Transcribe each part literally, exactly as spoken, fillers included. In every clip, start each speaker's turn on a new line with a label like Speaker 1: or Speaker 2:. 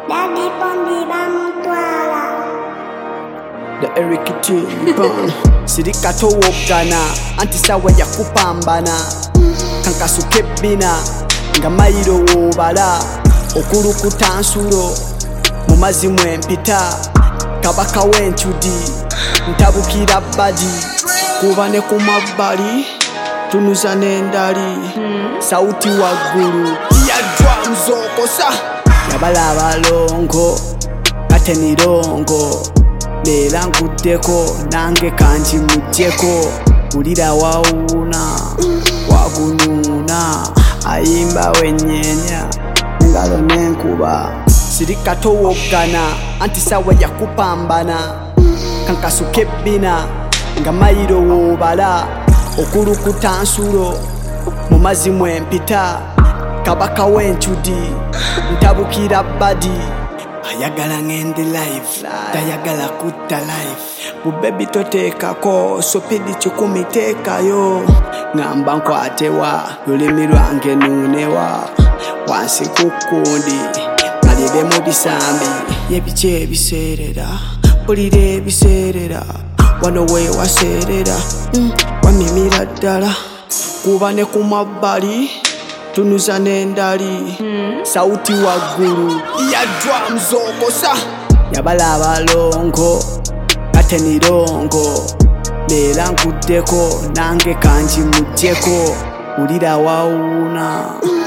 Speaker 1: Daddy Bondi bamutwala.
Speaker 2: The Eric Ban Sirikato wogana anti sawa ya kupambana kankasuke bina nga mayiro wobala okulukuta nsulo mu mazzi mwempita kabaka w'enchudi ntabukira badi kuba ne ku mabbali tunuza n'endali sauti waggulu ya drums okosa yabala abalongo katenirongo Lera nkuddeko nange kanji mujjeko ulira wawuna wagununa ayimba wennyenya ngalo n'enkuba sirikato woggana anti sawa ya kupambana kankasuke ebbina nga mayiro woobala okulukuta nsulo mu mazzi mwempita kabaka w'enchudi ntabukira badi ayagala ngende live tayagala kutta live bubebi toteekako sopidi kikumi teekayo ngamba nkwatewa lulimi lwange nuunewa wansi kukundi malire mu bisambi yebiki ebiseerera mpulira ebiseerera wano weewaseerera mm, wamimira ddala kuba ne ku mabbali tunuza n'endali sauti waggulu ya drums okosa yabala abalongo katenirongo lera nkuddeko nange kanji mujjeko ulira wawuna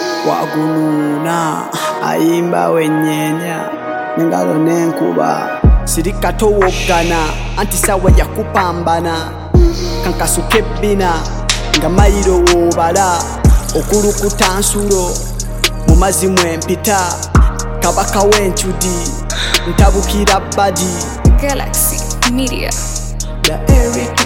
Speaker 2: wagununa ayimba wennyenya ngalo n'enkuba sirikato woggana anti sawa ya kupambana kankasuke ebbina nga mayiro woobala okulukuta nsulo mu mazzi mwempita kabaka w'enchudi ntabukira badi
Speaker 3: Galaxy Media.
Speaker 2: The Eric